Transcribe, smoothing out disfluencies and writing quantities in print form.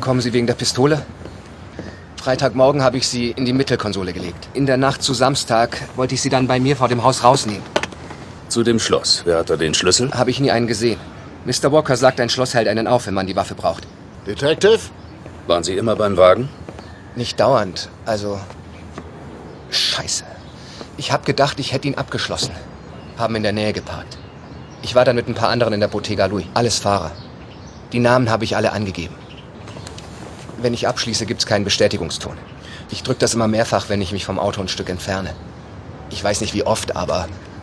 kommen Sie wegen der Pistole? Freitagmorgen habe ich sie in die Mittelkonsole gelegt. In der Nacht zu Samstag wollte ich sie dann bei mir vor dem Haus rausnehmen. Zu dem Schloss. Wer hat da den Schlüssel? Habe ich nie einen gesehen. Mr. Walker sagt, ein Schloss hält einen auf, wenn man die Waffe braucht. Detective? Waren Sie immer beim Wagen? Nicht dauernd, also... Scheiße. Ich habe gedacht, ich hätte ihn abgeschlossen. Haben in der Nähe geparkt. Ich war dann mit ein paar anderen in der Bottega Louis. Alles Fahrer. Die Namen habe ich alle angegeben. Wenn ich abschließe, gibt's keinen Bestätigungston. Ich drücke das immer mehrfach, wenn ich mich vom Auto ein Stück entferne. Ich weiß nicht wie oft, aber